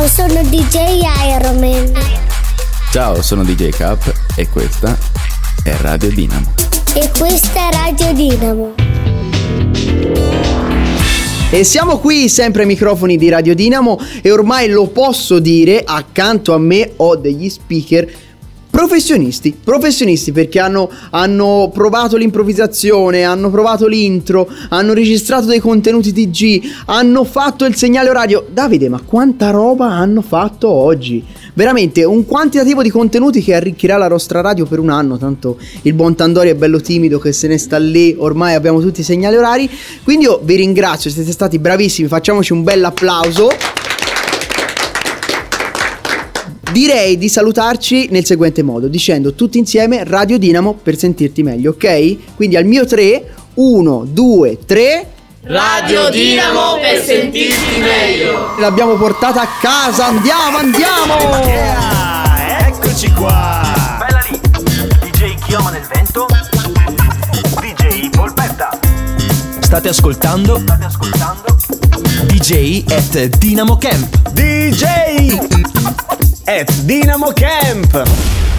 Ciao, sono DJ Ironman. Ciao, sono DJ Cap e questa è Radio Dinamo. E questa è Radio Dinamo. E siamo qui sempre ai microfoni di Radio Dinamo e ormai lo posso dire, accanto a me ho degli speaker professionisti perché hanno provato l'improvvisazione, hanno provato l'intro, hanno registrato dei contenuti TG, hanno fatto il segnale orario. Davide, ma quanta roba hanno fatto oggi? Veramente un quantitativo di contenuti che arricchirà la nostra radio per un anno. Tanto il buon Tandori è bello timido che se ne sta lì, ormai abbiamo tutti i segnali orari. Quindi io vi ringrazio, siete stati bravissimi, facciamoci un bel applauso. Direi di salutarci nel seguente modo, dicendo tutti insieme Radio Dinamo per sentirti meglio, ok? Quindi al mio 3, 1, 2, 3... Radio Dinamo per sentirti meglio. L'abbiamo portata a casa, andiamo! Yeah, eccoci qua. Bella lì, DJ Chioma nel vento, DJ Polpetta. State ascoltando DJ at Dinamo Camp. DJ at Dinamo Camp.